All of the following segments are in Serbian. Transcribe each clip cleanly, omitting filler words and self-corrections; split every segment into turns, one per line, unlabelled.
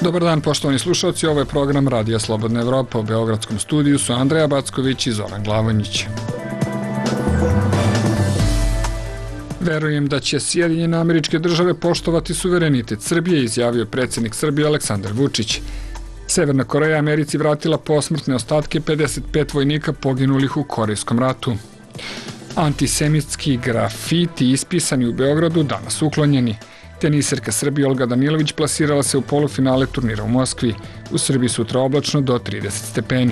Dobar dan, poštovani slušalci, ovo je program Radija Slobodna Evropa. U beogradskom studiju su Andreja Backović i Zoran Glavonjić. Verujem da će Sjedinjene Američke Države poštovati suverenitet Srbije, izjavio predsjednik Srbije Aleksandar Vučić. Severna Koreja Americi vratila posmrtne ostatke 55 vojnika poginulih u Korejskom ratu. Antisemitski grafiti ispisani u Beogradu danas uklonjeni. Teniserka Srbije Olga Danilović plasirala se u polufinale turnira u Moskvi. U Srbiji sutra oblačno do 30 stepeni.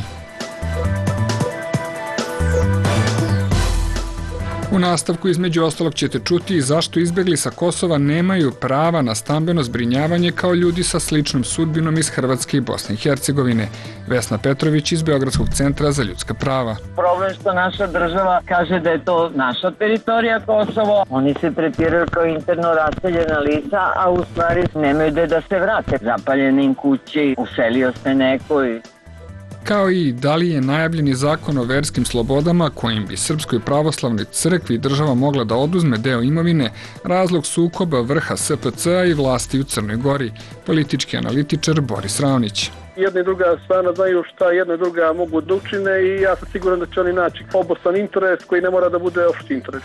U nastavku između ostalog ćete čuti zašto izbegli sa Kosova nemaju prava na stambeno zbrinjavanje kao ljudi sa sličnom sudbinom iz Hrvatske i Bosne i Hercegovine. Vesna Petrović iz Beogradskog centra za ljudska prava.
Problem što naša država kaže da je to naša teritorija Kosovo. Oni se tretiraju kao interno raseljena lica, a u stvari nemaju gde da se vrate. Zapaljene im kući, uselio se neko i...
Kao i da li je najavljeni zakon o verskim slobodama kojim bi Srpskoj pravoslavnoj crkvi država mogla da oduzme deo imovine, razlog sukoba vrha SPC-a i vlasti u Crnoj Gori, politički analitičar Boris Raonić.
Jedna i druga stvarno znaju šta jedna i druga mogu da učine i ja sam siguran da će oni naći obostrani interes koji ne mora da bude opšti interes.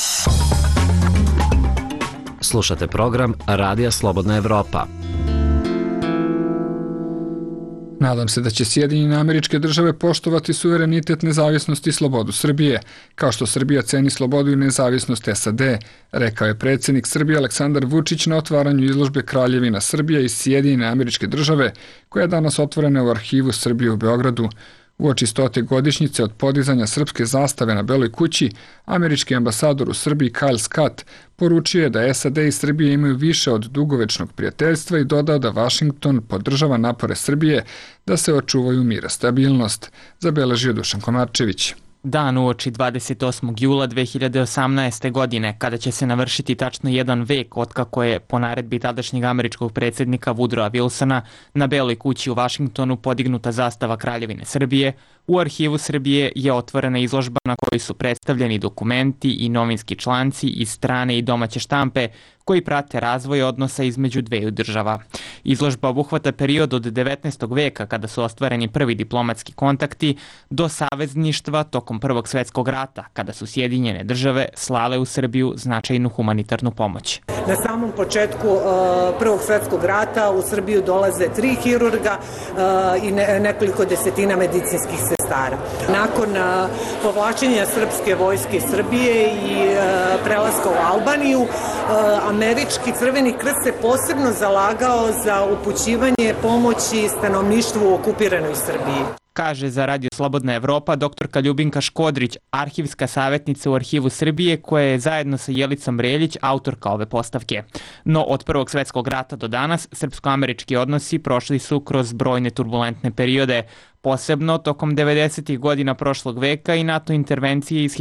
Slušate program Radija Slobodna Evropa.
Nadam se da će Sjedinjene Američke Države poštovati suverenitet, nezavisnost i slobodu Srbije, kao što Srbija ceni slobodu i nezavisnost SAD, rekao je predsjednik Srbije Aleksandar Vučić na otvaranju izložbe Kraljevina Srbija i Sjedinjene Američke Države, koja je danas otvorena u arhivu Srbije u Beogradu. Uoči 100. godišnjice od podizanja srpske zastave na Beloj kući, američki ambasador u Srbiji Kyle Scott poručio je da SAD i Srbije imaju više od dugovečnog prijateljstva i dodao da Vašington podržava napore Srbije da se očuvaju mir i stabilnost, zabeležio Dušan Komarčević.
Dan uoči 28. jula 2018. godine, kada će se navršiti tačno jedan vek otkako je po naredbi tadašnjeg američkog predsjednika Woodrowa Wilsona na Beloj kući u Vašingtonu podignuta zastava Kraljevine Srbije, u arhivu Srbije je otvorena izložba na kojoj su predstavljeni dokumenti i novinski članci iz strane i domaće štampe koji prate razvoj odnosa između dveju država. Izložba obuhvata period od 19. veka kada su ostvareni prvi diplomatski kontakti do savezništva tokom Prvog svjetskog rata kada su Sjedinjene države slale u Srbiju značajnu humanitarnu pomoć.
Na samom početku Prvog svjetskog rata u Srbiju dolaze 3 hirurga i nekoliko desetina medicinskih sestara. Nakon povlačenja srpske vojske Srbije i prelaska u Albaniju, američki Crveni krst se posebno zalagao za upućivanje pomoći stanovništvu u okupiranoj Srbiji.
Kaže za Radio Slobodna Evropa doktorka Ljubinka Škodrić, arhivska savjetnica u arhivu Srbije koja je zajedno sa Jelicom Reljić autorka ove postavke. No od Prvog svjetskog rata do danas srpsko-američki odnosi prošli su kroz brojne turbulentne periode, posebno tokom 90. godina prošlog veka i NATO intervencije iz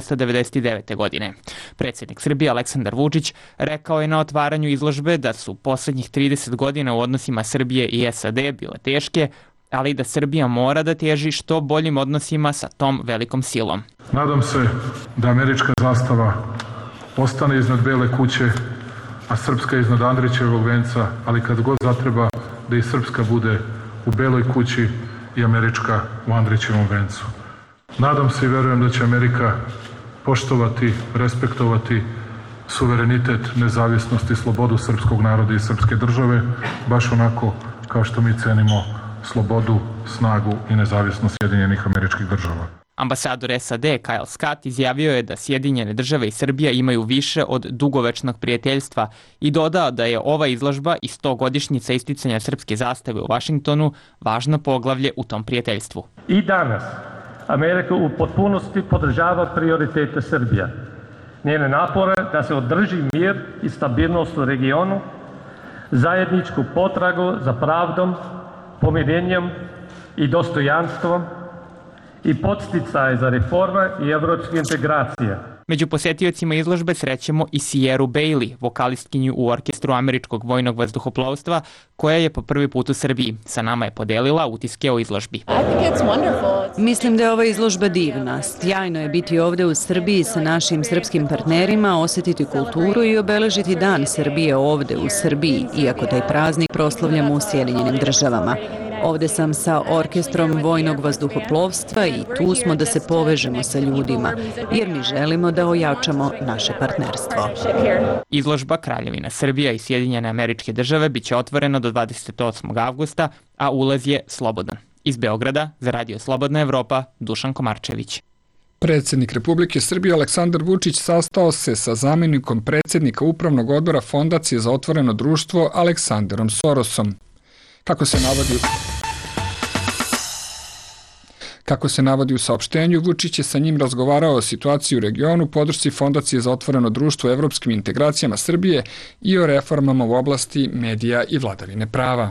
1999. godine. Predsjednik Srbije Aleksandar Vučić rekao je na otvaranju izložbe da su posljednjih 30 godina u odnosima Srbije i SAD bile teške, ali da Srbija mora da teži što boljim odnosima sa tom velikom silom.
Nadam se da američka zastava ostane iznad Bele kuće, a srpska iznad Andrićevog venca, ali kad god zatreba da i srpska bude u Beloj kući i američka u Andrićevom vencu. Nadam se i verujem da će Amerika poštovati, respektovati suverenitet, nezavisnost i slobodu srpskog naroda i srpske države, baš onako kao što mi cenimo slobodu, snagu i nezavisnost Sjedinjenih Američkih Država.
Ambasador SAD Kyle Scott izjavio je da Sjedinjene države i Srbija imaju više od dugovečnog prijateljstva i dodao da je ova izložba i 100-godišnjica isticanja srpske zastave u Vašingtonu važno poglavlje u tom prijateljstvu.
I danas Amerika u potpunosti podržava prioritete Srbija. Njene napore da se održi mir i stabilnost u regionu, zajedničku potragu za pravdom, pomirenjem i dostojanstvom i podsticaj za reforme i evropske integracije.
Među posetiocima izložbe srećemo i Sierru Bailey, vokalistkinju u orkestru Američkog vojnog vazduhoplovstva, koja je po prvi put u Srbiji. Sa nama je podelila utiske o izložbi.
Mislim da je ova izložba divna. Sjajno je biti ovde u Srbiji sa našim srpskim partnerima, osjetiti kulturu i obeležiti Dan Srbije ovde u Srbiji, iako taj praznik proslavljamo u Sjedinjenim Državama. Ovde sam sa orkestrom vojnog vazduhoplovstva i tu smo da se povežemo sa ljudima, jer mi želimo da ojačamo naše partnerstvo.
Izložba Kraljevina Srbija i Sjedinjene Američke Države biće otvorena do 28. avgusta, a ulaz je slobodan. Iz Beograda, za Radio Slobodna Evropa, Dušan Komarčević.
Predsjednik Republike Srbije Aleksandar Vučić sastao se sa zamjenikom predsjednika Upravnog odbora Fondacije za otvoreno društvo Aleksanderom Sorosom. Kako se navodi u saopštenju, Vučić je sa njim razgovarao o situaciji u regionu, podršci Fondacije za otvoreno društvo u evropskim integracijama Srbije i o reformama u oblasti medija i vladavine prava.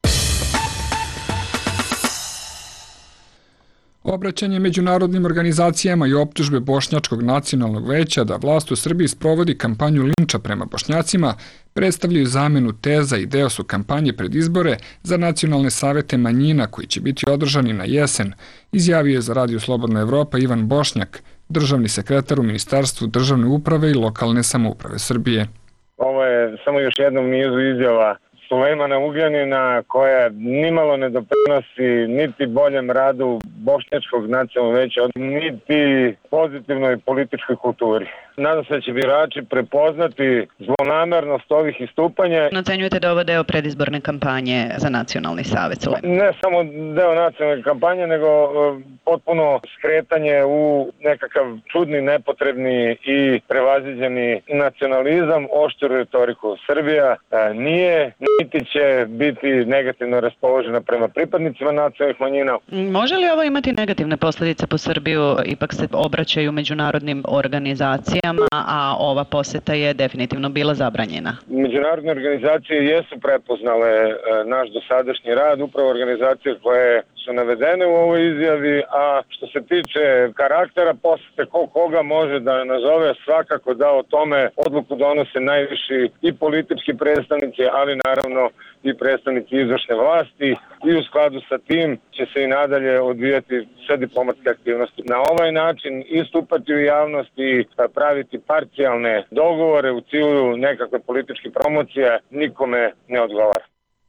Obraćanje međunarodnim organizacijama i optužbe Bošnjačkog nacionalnog veća da vlast u Srbiji sprovodi kampanju linča prema Bošnjacima predstavljaju zamjenu teza i deo su kampanje pred izbore za nacionalne savete manjina koji će biti održani na jesen, izjavio je za Radio Slobodna Evropa Ivan Bošnjak, državni sekretar u Ministarstvu državne uprave i lokalne samouprave Srbije.
Ovo je samo još jednom nizu izjava Sulejmana Ugljanina koja nimalo ne doprinosi niti boljem radu Bošnjačkog nacionalnog veća, niti pozitivnoj političkoj kulturi. Nadam se da će birači prepoznati zlonamernost ovih istupanja.
Ocenjujete da je ovo deo predizborne kampanje za nacionalni savet?
Ne samo deo nacionalne kampanje, nego potpuno skretanje u nekakav čudni, nepotrebni i prevaziđeni nacionalizam, oštru retoriku. Srbija nije, niti će biti negativno raspoložena prema pripadnicima nacionalnih manjina.
Može li ovo imati negativne posljedice po Srbiju? Ipak se obraćaju međunarodnim organizacijama, a ova poseta je definitivno bila zabranjena.
Međunarodne organizacije jesu prepoznale naš dosadašnji rad, upravo organizacije koje su navedene u ovoj izjavi, a što se tiče karaktera posete, koga može da nazove, svakako da o tome odluku donose najviši i politički predstavnici, ali naravno i predstavnici izvršne vlasti, i u skladu sa tim će se i nadalje odvijati sve diplomatske aktivnosti. Na ovaj način istupati u javnosti i praviti parcijalne dogovore u cilju nekakve političke promocije nikome ne odgovara.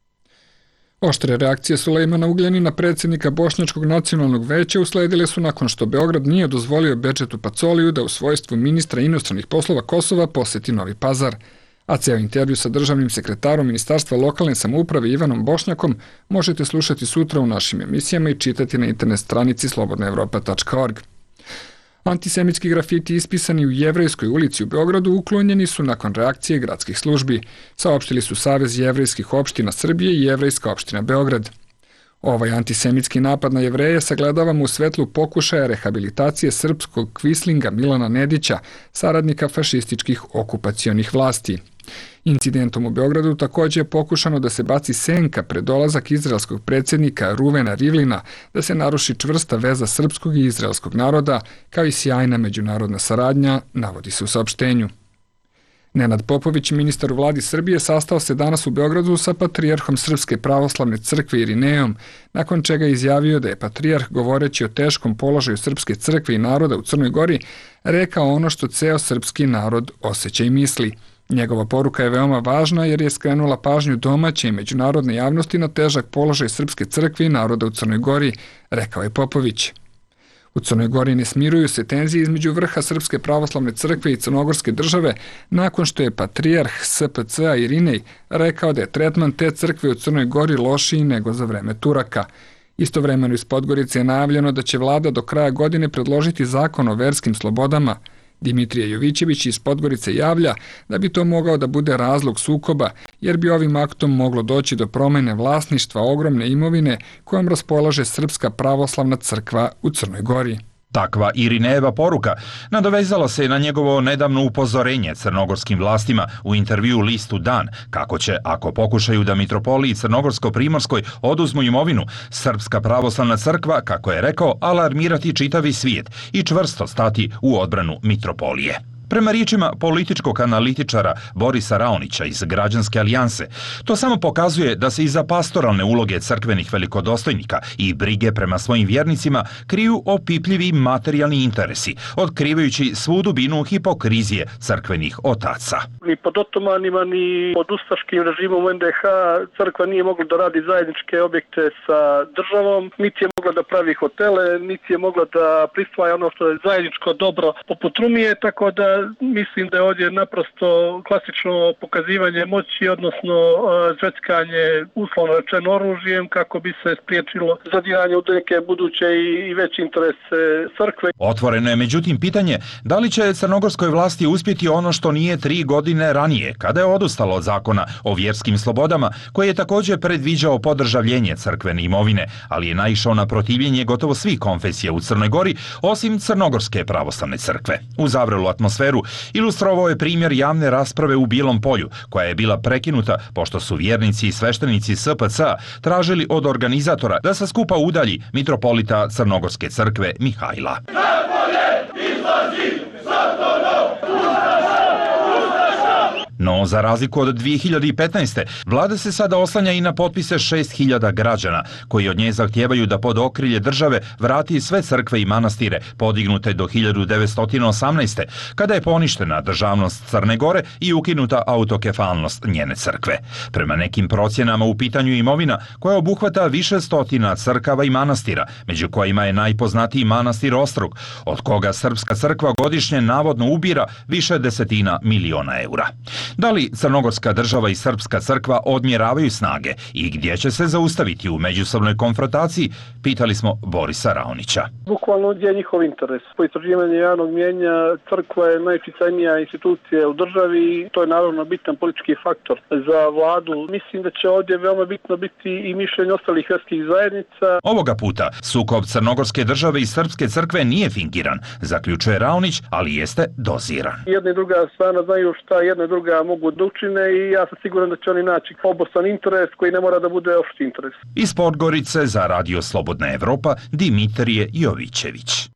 Oštre reakcije Sulejmana Ugljanina, predsjednika Bošnjačkog nacionalnog veća, usledile su nakon što Beograd nije dozvolio Bedžetu Pacoliju da u svojstvu ministra inostranih poslova Kosova poseti Novi Pazar. A ceo intervju sa državnim sekretarom Ministarstva lokalne samouprave Ivanom Bošnjakom možete slušati sutra u našim emisijama i čitati na internet stranici slobodnaevropa.org. Antisemitski grafiti ispisani u Jevrejskoj ulici u Beogradu uklonjeni su nakon reakcije gradskih službi, saopštili su Savez jevrejskih opština Srbije i Jevrejska opština Beograd. Ovaj antisemitski napad na Jevreje sagledavamo u svetlu pokušaja rehabilitacije srpskog kvislinga Milana Nedića, saradnika fašističkih okupacionih vlasti. Incidentom u Beogradu također je pokušano da se baci senka pred dolazak izraelskog predsjednika Ruvena Rivlina, da se naruši čvrsta veza srpskog i izraelskog naroda, kao i sjajna međunarodna saradnja, navodi se u saopštenju. Nenad Popović, ministar u vladi Srbije, sastao se danas u Beogradu sa patrijarhom Srpske pravoslavne crkve Irinejom, nakon čega je izjavio da je patrijarh, govoreći o teškom položaju Srpske crkve i naroda u Crnoj Gori, rekao ono što ceo srpski narod osjeća i misli. Njegova poruka je veoma važna jer je skrenula pažnju domaće i međunarodne javnosti na težak položaj Srpske crkve i naroda u Crnoj Gori, rekao je Popović. U Crnoj Gori ne smiruju se tenzije između vrha Srpske pravoslavne crkve i Crnogorske države nakon što je patrijarh SPC-a Irinej rekao da je tretman te crkve u Crnoj Gori lošiji nego za vreme Turaka. Istovremeno iz Podgorice je najavljeno da će vlada do kraja godine predložiti zakon o verskim slobodama. Dimitrije Jovićević iz Podgorice javlja da bi to mogao da bude razlog sukoba, jer bi ovim aktom moglo doći do promene vlasništva ogromne imovine kojom raspolaže Srpska pravoslavna crkva u Crnoj Gori.
Takva Irinejeva poruka nadovezala se na njegovo nedavno upozorenje crnogorskim vlastima u intervju listu Dan, kako će, ako pokušaju da mitropoliji Crnogorsko-Primorskoj oduzmu imovinu, Srpska pravoslavna crkva, kako je rekao, alarmirati čitavi svijet i čvrsto stati u odbranu mitropolije. Prema riječima političkog analitičara Borisa Raonića iz Građanske alijanse, to samo pokazuje da se iza pastoralne uloge crkvenih velikodostojnika i brige prema svojim vjernicima kriju opipljivi materijalni interesi, otkrivajući svu dubinu hipokrizije crkvenih otaca.
Ni pod otomanima, ni pod ustaškim režimom NDH crkva nije mogla da radi zajedničke objekte sa državom, niti je mogla da pravi hotele, niti je mogla da prisvaja ono što je zajedničko dobro poput Rumije, tako da mislim da je ovdje naprosto klasično pokazivanje moći, odnosno zveckanje uslovno rečeno oružjem kako bi se spriječilo zadiranje u neke buduće i veće interese crkve.
Otvoreno je međutim pitanje da li će crnogorskoj vlasti uspjeti ono što nije 3 godine ranije, kada je odustalo od zakona o vjerskim slobodama, koji je također predviđao podržavljenje crkvene imovine, ali je naišao na protivljenje gotovo svih konfesija u Crnoj Gori, osim Crnogorske pravoslavne crkve. U zavrelu atmosferu ilustrovao je primjer javne rasprave u Bijelom Polju, koja je bila prekinuta pošto su vjernici i sveštenici SPC tražili od organizatora da sa skupa udalji mitropolita Crnogorske crkve Mihajla. No, za razliku od 2015. vlada se sada oslanja i na potpise 6.000 građana, koji od nje zahtijevaju da pod okrilje države vrati sve crkve i manastire podignute do 1918. kada je poništena državnost Crne Gore i ukinuta autokefalnost njene crkve. Prema nekim procjenama u pitanju imovina koja obuhvata više stotina crkava i manastira, među kojima je najpoznatiji manastir Ostrog, od koga srpska crkva godišnje navodno ubira više desetina miliona eura. Da li Crnogorska država i Srpska crkva odmjeravaju snage i gdje će se zaustaviti u međusobnoj konfrontaciji, pitali smo Borisa Raonića.
Bukvalno gdje je njihov interes. Po istraživanju javnog mnijenja crkva je najutjecajnija institucija u državi i to je naravno bitan politički faktor za vladu. Mislim da će ovdje veoma bitno biti i mišljenje ostalih vjerskih zajednica.
Ovoga puta sukob Crnogorske države i Srpske crkve nije fingiran, zaključuje Raonić, ali jeste doziran.
Jedna i druga strana znaju šta jedna i druga mogu da učine i ja sam siguran da će oni naći obostrani interes koji ne mora da bude opšti interes.
Iz Podgorice za Radio Slobodna Evropa Dimitrije Jovićević.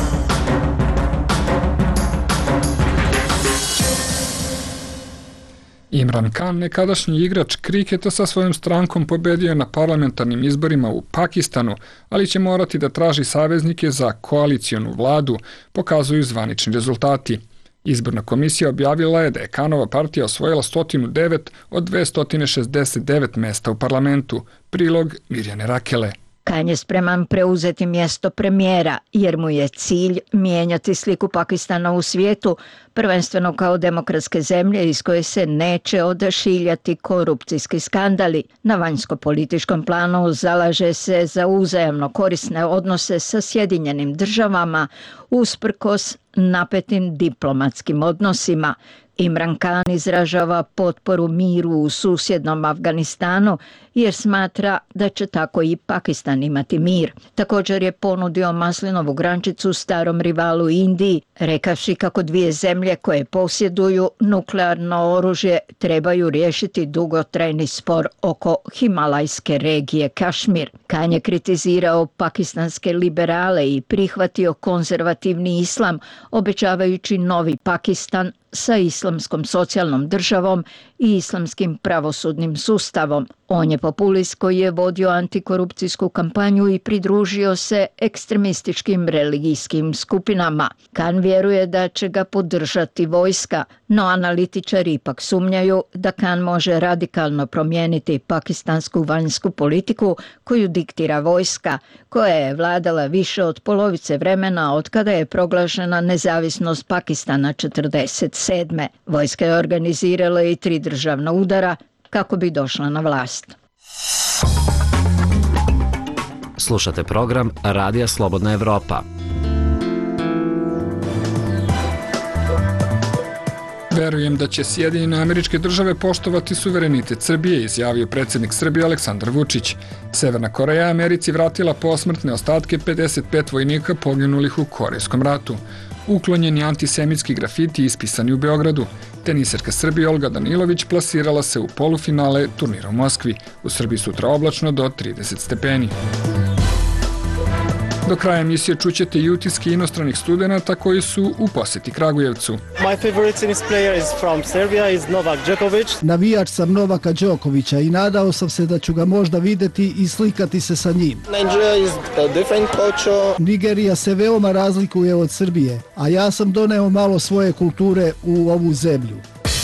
Imran Khan, nekadašnji igrač kriketa, sa svojom strankom pobedio na parlamentarnim izborima u Pakistanu, ali će morati da traži saveznike za koalicionu vladu, pokazuju zvanični rezultati. Izborna komisija objavila je da je Khanova partija osvojila 109 od 269 mesta u parlamentu. Prilog Mirjane Rakele.
Khan je spreman preuzeti mjesto premijera jer mu je cilj mijenjati sliku Pakistana u svijetu, prvenstveno kao demokratske zemlje iz koje se neće odašiljati korupcijski skandali. Na vanjsko-političkom planu zalaže se za uzajamno korisne odnose sa Sjedinjenim državama usprkos napetim diplomatskim odnosima. Imran Khan izražava potporu miru u susjednom Afganistanu jer smatra da će tako i Pakistan imati mir. Također je ponudio maslinovu grančicu starom rivalu Indiji, rekavši kako dvije zemlje koje posjeduju nuklearno oružje trebaju riješiti dugotrajni spor oko himalajske regije Kašmir. Khan je kritizirao pakistanske liberale i prihvatio konzervativni islam, obećavajući novi Pakistan sa islamskom socijalnom državom i islamskim pravosudnim sustavom. On je populist koji je vodio antikorupcijsku kampanju i pridružio se ekstremističkim religijskim skupinama. Khan vjeruje da će ga podržati vojska, no analitičari ipak sumnjaju da Khan može radikalno promijeniti pakistansku vanjsku politiku koju diktira vojska, koja je vladala više od polovice vremena od kada je proglašena nezavisnost Pakistana 1947. Vojska je organizirala i 3 državna udara kako bi došla na vlast.
Slušate program Radija Slobodna Evropa.
Verujem da će Sjedinjene Američke Države poštovati suverenitet Srbije, izjavio predsjednik Srbije Aleksandar Vučić. Severna Koreja Americi vratila posmrtne ostatke 55 vojnika poginulih u Korejskom ratu. Uklonjeni antisemitski grafiti ispisani u Beogradu. Teniserka Srbije Olga Danilović plasirala se u polufinale turnira u Moskvi. U Srbiji sutra oblačno do 30 stepeni. Do kraja emisije čućete i utiske inostranih studenata koji su u poseti Kragujevcu.
My favorite tennis player is from Serbia, is Novak Djokovic.
Navijač sam Novaka Đokovića i nadao sam se da ću ga možda videti i slikati se sa njim.
Nigeria is a different culture.
Nigerija se veoma razlikuje od Srbije, a ja sam doneo malo svoje kulture u ovu zemlju.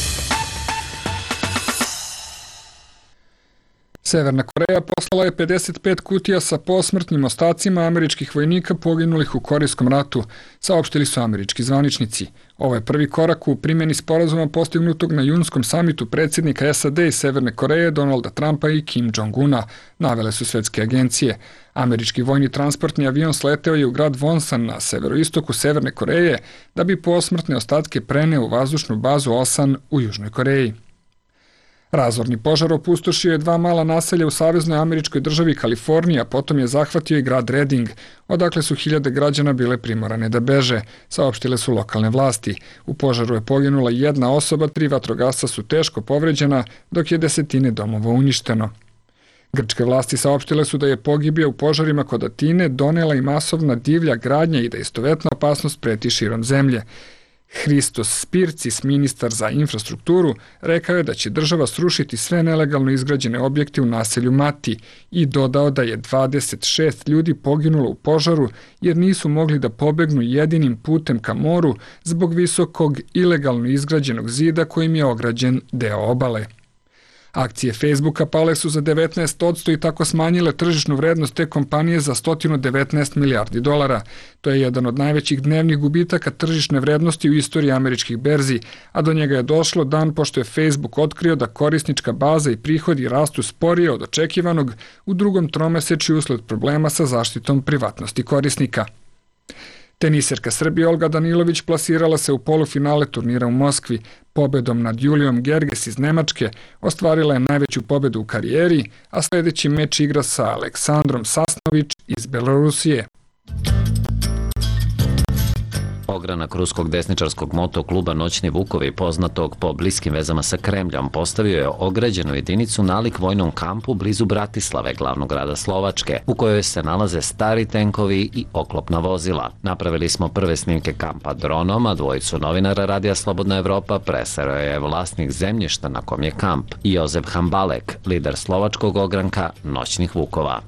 Severna Koreja poslala je 55 kutija sa posmrtnim ostacima američkih vojnika poginulih u Korejskom ratu, saopštili su američki zvaničnici. Ovo je prvi korak u primjeni sporazuma postignutog na junskom samitu predsjednika SAD i Severne Koreje Donalda Trumpa i Kim Jong-una, navele su svetske agencije. Američki vojni transportni avion sleteo je u grad Wonsan na severoistoku Severne Koreje da bi posmrtne ostatke preneo u vazdušnu bazu Osan u Južnoj Koreji. Razorni požar opustošio je 2 mala naselja u saveznoj američkoj državi Kalifornija, potom je zahvatio i grad Redding, odakle su hiljade građana bile primorane da beže, saopštile su lokalne vlasti. U požaru je poginula 1 osoba, 3 vatrogasca su teško povređena, dok je 10 domova uništeno. Grčke vlasti saopštile su da je pogibija u požarima kod Atine donela i masovna divlja gradnja i da istovetna opasnost preti širom zemlje. Hristos Spircis, ministar za infrastrukturu, rekao je da će država srušiti sve nelegalno izgrađene objekte u naselju Mati i dodao da je 26 ljudi poginulo u požaru jer nisu mogli da pobegnu jedinim putem ka moru zbog visokog ilegalno izgrađenog zida kojim je ograđen deo obale. Akcije Facebooka pale su za 19% i tako smanjile tržišnu vrednost te kompanije za 119 milijardi dolara. To je jedan od najvećih dnevnih gubitaka tržišne vrednosti u istoriji američkih berzi, a do njega je došlo dan pošto je Facebook otkrio da korisnička baza i prihodi rastu sporije od očekivanog u drugom tromesečju usled problema sa zaštitom privatnosti korisnika. Teniserka Srbije Olga Danilović plasirala se u polufinale turnira u Moskvi. Pobedom nad Julijom Gerges iz Nemačke ostvarila je najveću pobedu u karijeri, a sljedeći meč igra sa Aleksandrom Sasnović iz Belorusije.
Ogranak ruskog desničarskog motokluba Noćni Vukovi, poznatog po bliskim vezama sa Kremljom, postavio je ograđenu jedinicu nalik vojnom kampu blizu Bratislave, glavnog grada Slovačke, u kojoj se nalaze stari tenkovi i oklopna vozila. Napravili smo prve snimke kampa dronom, a dvojicu novinara Radija Slobodna Evropa presreo je vlasnik zemljišta na kom je kamp, Jozef Hambalek, lider slovačkog ogranka Noćnih Vukova.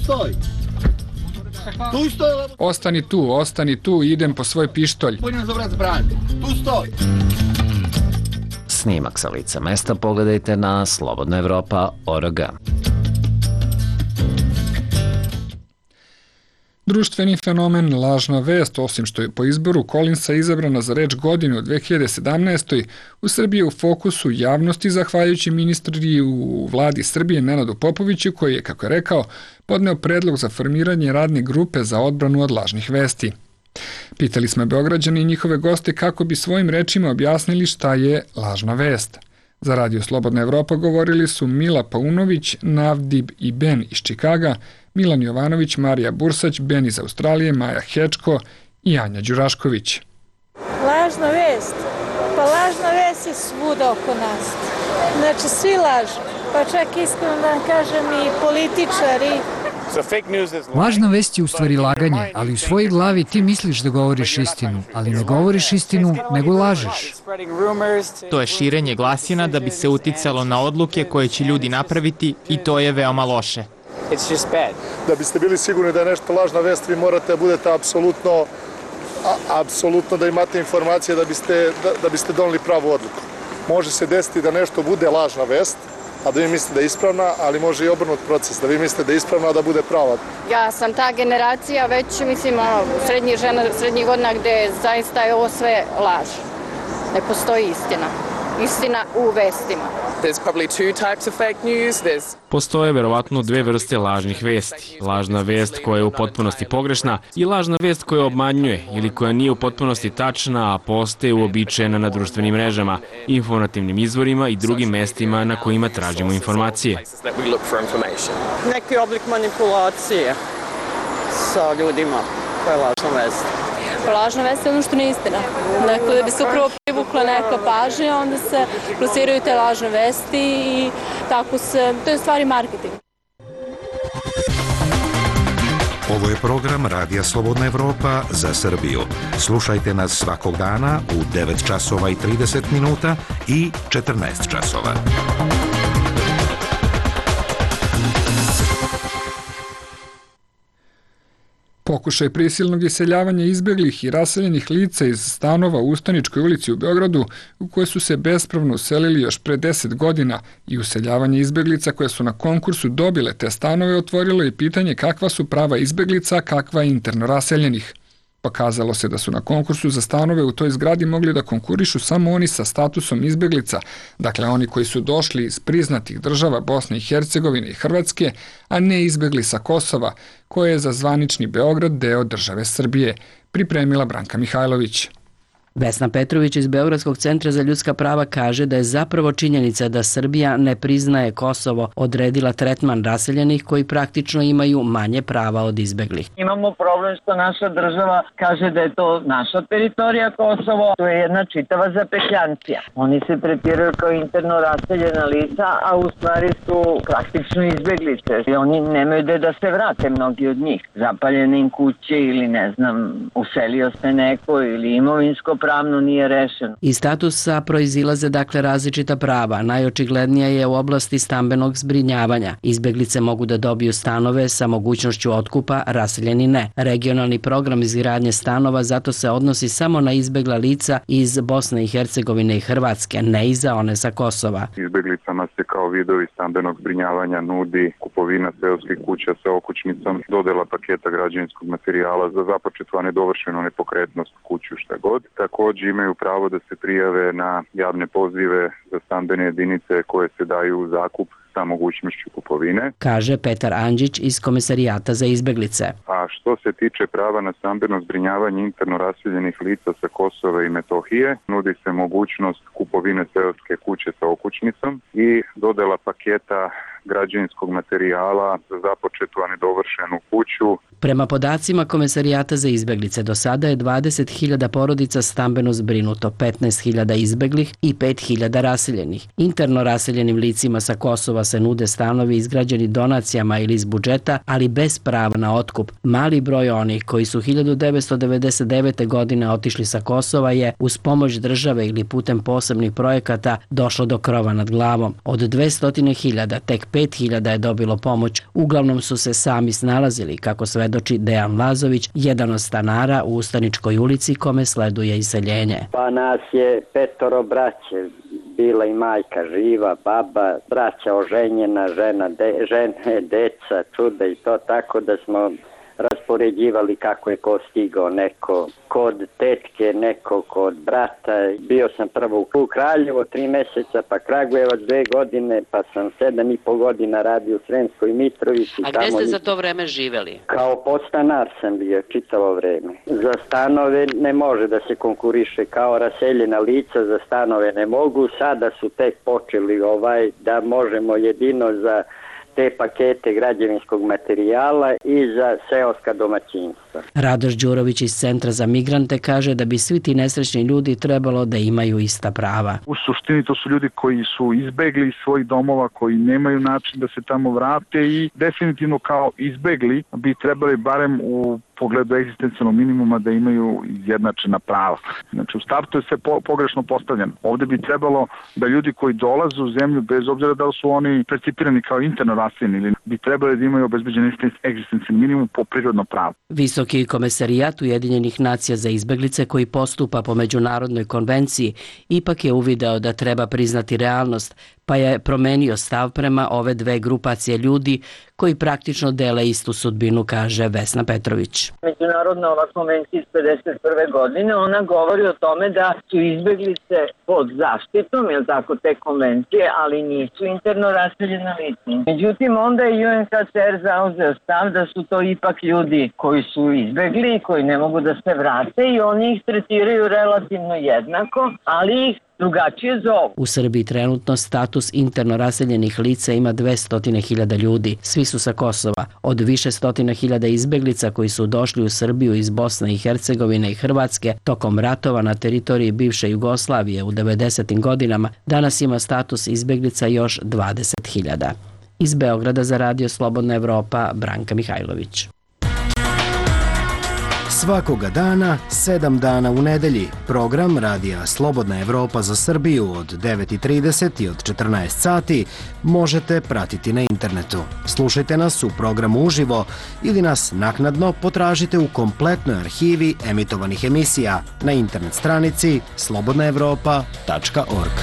Ostani tu, idem po svoj pištolj.
Snimak sa lica mesta pogledajte na slobodnaevropa.org.
Društveni fenomen lažna vest, osim što je po izboru Collinsa izabrana za reč godine u 2017. u Srbiji je u fokusu javnosti zahvaljujući ministri u vladi Srbije Nenadu Popoviću koji je, kako je rekao, podneo predlog za formiranje radne grupe za odbranu od lažnih vesti. Pitali smo Beograđane i njihove goste kako bi svojim rečima objasnili šta je lažna vest. Za Radio Slobodna Evropa govorili su Mila Paunović, Navdib i Ben iz Čikaga, Milan Jovanović, Marija Bursać, Ben iz Australije, Maja Hečko i Anja Đurašković.
Lažna vest? Pa lažna vest je svuda oko nas. Znači svi lažu, pa čak iskreno da vam kažem i političari.
Lažna vest je u stvari laganje, ali u svojoj glavi ti misliš da govoriš istinu, ali ne govoriš istinu, nego lažeš.
To je širenje glasina da bi se uticalo na odluke koje će ljudi napraviti i to je veoma loše.
Da biste bili sigurni da je nešto lažna vest, vi morate da budete apsolutno da imate informacije da biste doneli pravu odluku. Može se desiti da nešto bude lažna vest, a da vi mislite da je ispravna, ali može i obrnut proces, da vi mislite da je ispravna, a da bude prava.
Ja sam ta generacija već, mislim, srednjih godina gde zaista je ovo sve laž. Ne postoji istina. Istina u vestima.
Postoje verovatno 2 vrste lažnih vesti. Lažna vest koja je u potpunosti pogrešna i lažna vest koja obmanjuje ili koja nije u potpunosti tačna, a postaje uobičajena na društvenim mrežama, informativnim izvorima i drugim mestima na kojima tražimo informacije.
Neki oblik manipulacije sa ljudima, to je lažna vest.
Lažna vest je ono što nije istina. Dakle, da bi se upravo privukla neka pažnja, onda se plasiraju te lažne vesti i tako se, to je stvari marketing.
Ovo je program Radija Slobodna Evropa za Srbiju. Slušajte nas svakog dana u 9 časova i 30 minuta i 14 časova.
Pokušaj prisilnog iseljavanja izbjeglih i raseljenih lica iz stanova u Ustaničkoj ulici u Beogradu, u koje su se bespravno uselili još pre 10 godina, i useljavanje izbjeglica koje su na konkursu dobile te stanove, otvorilo je pitanje kakva su prava izbjeglica, kakva interno raseljenih. Pokazalo se da su na konkursu za stanove u toj zgradi mogli da konkurišu samo oni sa statusom izbjeglica, dakle oni koji su došli iz priznatih država Bosne i Hercegovine i Hrvatske, a ne izbjegli sa Kosova, koje je za zvanični Beograd deo države Srbije, pripremila Branka Mihajlović.
Vesna Petrović iz Beogradskog centra za ljudska prava kaže da je zapravo činjenica da Srbija ne priznaje Kosovo odredila tretman raseljenih koji praktično imaju manje prava od izbeglih.
Imamo problem što naša država kaže da je to naša teritorija Kosovo, to je jedna čitava zapetljancija. Oni se tretiraju kao interno raseljena lica, a u stvari su praktično izbeglice. I oni nemaju da se vrate, mnogi od njih. Zapaljene im kuće ili ne znam, uselio se neko ili imovinsko pravno nije rešeno.
Iz statusa proizilaze dakle različita prava. Najočiglednija je u oblasti stambenog zbrinjavanja. Izbeglice mogu da dobiju stanove sa mogućnošću otkupa, raseljeni ne. Regionalni program izgradnje stanova zato se odnosi samo na izbegla lica iz Bosne i Hercegovine i Hrvatske, ne i za one sa Kosova.
Izbeglicama se kao vidovi stambenog zbrinjavanja nudi kupovina seoskih kuća sa okućnicom, dodela paketa građevinskog materijala za započetu, a nedovršenu nepokretnost kuću šta god. Također imaju pravo da se prijave na javne pozive za stambene jedinice koje se daju u zakup sa mogućnošću kupovine,
kaže Petar Andžić iz Komesarijata za izbeglice.
A što se tiče prava na stambeno zbrinjavanje interno raseljenih lica sa Kosova i Metohije, nudi se mogućnost kupovine seoske kuće sa okućnicom i dodela paketa građevinskog materijala za započetu, a nedovršenu kuću.
Prema podacima Komesarijata za izbeglice, do sada je 20.000 porodica stambeno zbrinuto, 15.000 izbeglih i 5.000 raseljenih. Interno raseljenim licima sa Kosova se nude stanovi izgrađeni donacijama ili iz budžeta, ali bez prava na otkup. Mali broj onih koji su 1999. godine otišli sa Kosova je uz pomoć države ili putem posebnih projekata došlo do krova nad glavom. Od 200.000 tek 5.000 je dobilo pomoć. Uglavnom su se sami snalazili, kako svedoči Dejan Lazović, jedan od stanara u Ustaničkoj ulici kome sleduje iseljenje.
Pa nas je 5 braće, bila i majka živa, baba, braća oženjena, žene, deca, čuda i to, tako da smo raspoređivali kako je ko stigao, neko kod tetke, neko kod brata. Bio sam prvo u Kraljevo 3 meseca, pa Kragujevac 2 godine, pa sam 7,5 godina radio u Sremskoj Mitrovici.
A gde ste za to vreme živeli?
Kao podstanar sam bio čitavo vreme. Za stanove ne može da se konkuriše, kao raseljena lica za stanove ne mogu. Sada su tek počeli da možemo jedino za te pakete građevinskog materijala i za seoska domaćinstva.
Radoš Đurović iz Centra za migrante kaže da bi svi ti nesrećni ljudi trebalo da imaju ista prava.
U suštini to su ljudi koji su izbegli iz svojih domova, koji nemaju način da se tamo vrate i definitivno kao izbegli bi trebali barem u pogledu egzistencijalnog minimuma da imaju izjednačena prava. Znači u startu je sve pogrešno postavljeno. Ovdje bi trebalo da ljudi koji dolaze u zemlju, bez obzira da li su oni percipirani kao interno raseljeni, ili bi trebali da imaju obezbeđen egzistencijalni minimum po prirodno pravo.
Visoki komesarijat Ujedinjenih nacija za izbeglice koji postupa po međunarodnoj konvenciji ipak je uvideo da treba priznati realnost, pa je promenio stav prema ove dve grupacije ljudi koji praktično dele istu sudbinu, kaže Vesna Petrović.
Međunarodna ova konvencija iz 51. godine, ona govori o tome da su izbeglice pod zaštitom, je tako, te konvencije, ali nisu interno raseljena lica. Međutim, onda je UNHCR zauzeo stav da su to ipak ljudi koji su izbegli, koji ne mogu da se vrate i oni ih tretiraju relativno jednako, ali ih drugačije zovu.
U Srbiji trenutno status interno raseljenih lica ima 200.000 ljudi. Svi su sa Kosova. Od više stotina hiljada izbeglica koji su došli u Srbiju iz Bosne i Hercegovine i Hrvatske tokom ratova na teritoriji bivše Jugoslavije u 90. godinama, danas ima status izbeglica još 20.000. Iz Beograda za Radio Slobodna Evropa, Branka Mihajlović.
Svakoga dana, 7 dana u nedelji. Program Radija Slobodna Evropa za Srbiju od 9:30 i od 14 sati možete pratiti na internetu. Slušajte nas u programu uživo ili nas naknadno potražite u kompletnoj arhivi emitovanih emisija na internet stranici slobodnaevropa.org.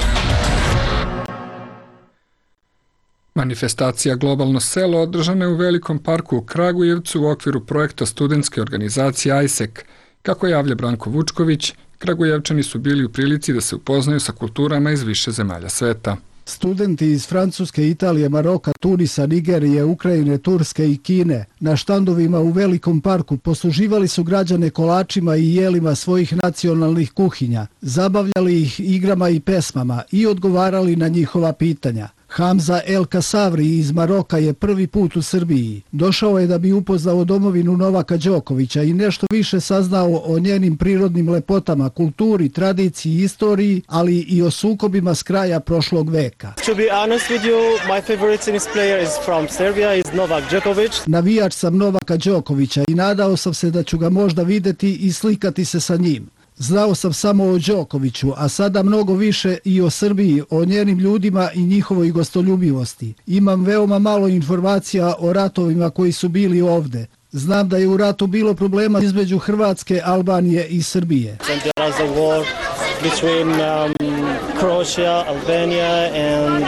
Manifestacija Globalno selo održana je u Velikom parku u Kragujevcu u okviru projekta studentske organizacije ISEC. Kako javlja Branko Vučković, Kragujevčani su bili u prilici da se upoznaju sa kulturama iz više zemalja sveta.
Studenti iz Francuske, Italije, Maroka, Tunisa, Nigerije, Ukrajine, Turske i Kine na štandovima u Velikom parku posluživali su građane kolačima i jelima svojih nacionalnih kuhinja, zabavljali ih igrama i pesmama i odgovarali na njihova pitanja. Hamza El Kasavri iz Maroka je prvi put u Srbiji. Došao je da bi upoznao domovinu Novaka Đokovića i nešto više saznao o njenim prirodnim lepotama, kulturi, tradiciji, istoriji, ali i o sukobima s kraja prošlog veka.
To be honest with you, my favorite tennis player is from Serbia, is Novak Djokovic.
Navijač sam Novaka Đokovića i nadao sam se da ću ga možda videti i slikati se sa njim. Znao sam samo o Đokoviću, a sada mnogo više i o Srbiji, o njenim ljudima i njihovoj gostoljubivosti. Imam veoma malo informacija o ratovima koji su bili ovde. Znam da je u ratu bilo problema između Hrvatske, Albanije i Srbije.
There was a war between Croatia, Albania and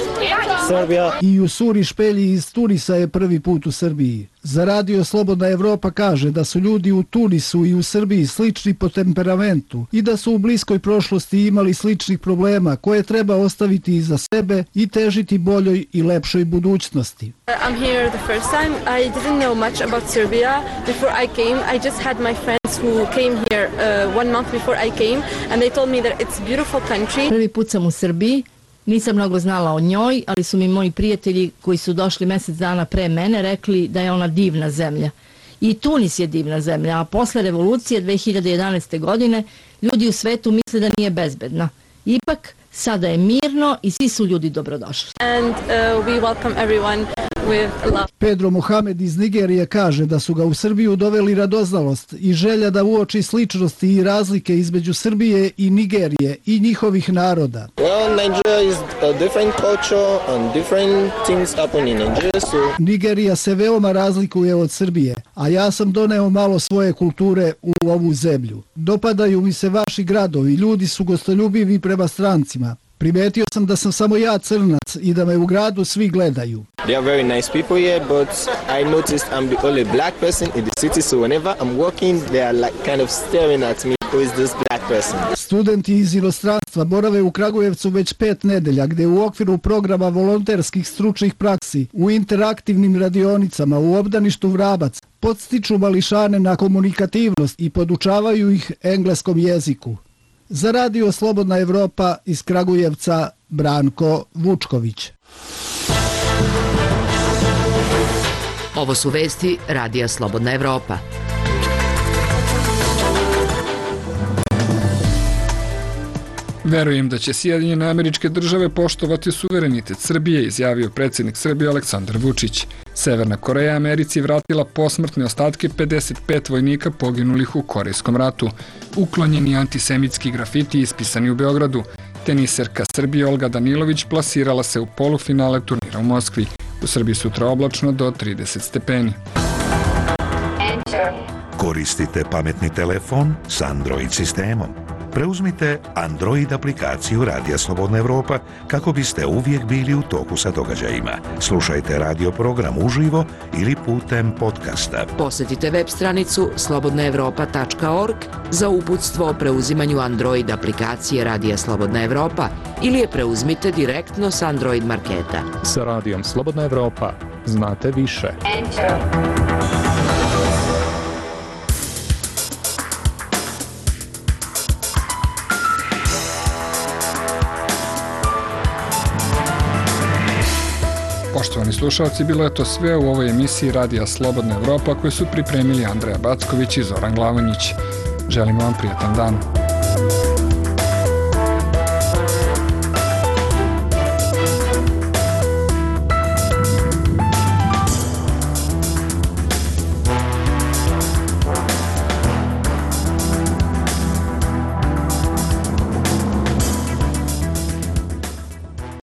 Serbia.
I Usuri Špelji iz Tunisa je prvi put u Srbiji. Za Radio Slobodna Evropa kaže da su ljudi u Tunisu i u Srbiji slični po temperamentu i da su u bliskoj prošlosti imali sličnih problema koje treba ostaviti iza sebe i težiti boljoj i lepšoj budućnosti.
I'm here the first time. I didn't know much about Serbia before I came. I just had my friends who came here 1 month before I came and they told me that it's a beautiful country.
Prvi put sam u Srbiji. Nisam mnogo znala o njoj, ali su mi moji prijatelji koji su došli mjesec dana pre mene rekli da je ona divna zemlja. I Tunis je divna zemlja, a posle revolucije 2011. godine ljudi u svetu misle da nije bezbedna. Ipak, sada je mirno i svi su ljudi dobrodošli.
And we welcome everyone with love.
Pedro Mohamed iz Nigerije kaže da su ga u Srbiju doveli radoznalost i želja da uoči sličnosti i razlike između Srbije i Nigerije i njihovih naroda.
Well, Nigeria is a different culture and different things happen in Nigeria, so...
Nigerija se veoma razlikuje od Srbije, a ja sam doneo malo svoje kulture u ovu zemlju. Dopadaju mi se vaši gradovi, ljudi su gostoljubivi prema strancima. Primetio sam da sam samo ja crnac i da me u gradu svi gledaju.
They are very nice people here, but I noticed I'm the only black person in the city, so whenever I'm walking, they are like kind of staring at me. Who is this black person?
Studenti iz inostranstva borave u Kragujevcu već 5 nedelja, gde u okviru programa volonterskih stručnih praksi, u interaktivnim radionicama, u obdaništu Vrabac, podstiču mališane na komunikativnost i podučavaju ih engleskom jeziku. Za Radio Slobodna Evropa iz Kragujevca, Branko Vučković.
Ovo su vesti Radija Slobodna Evropa.
Verujem da će Sjedinjene Američke Države poštovati suverenitet Srbije, izjavio predsjednik Srbije Aleksandar Vučić. Severna Koreja Americi vratila posmrtne ostatke 55 vojnika poginulih u Korejskom ratu. Uklonjeni antisemitski grafiti ispisani u Beogradu. Teniserka Srbije Olga Danilović plasirala se u polufinale turnira u Moskvi. U Srbiji sutra oblačno do 30 stepeni.
Koristite pametni telefon s Android sistemom. Preuzmite Android aplikaciju Radija Slobodna Evropa kako biste uvijek bili u toku sa događajima. Slušajte radio program uživo ili putem podcasta.
Posjetite web stranicu slobodnaevropa.org za uputstvo o preuzimanju Android aplikacije Radija Slobodna Evropa ili je preuzmite direktno s Android marketa.
Sa Radijom Slobodna Evropa znate više.
Poštovani slušalci, bilo je to sve u ovoj emisiji Radija Slobodna Evropa koju su pripremili Andreja Backović i Zoran Glavonjić. Želimo vam prijatan dan.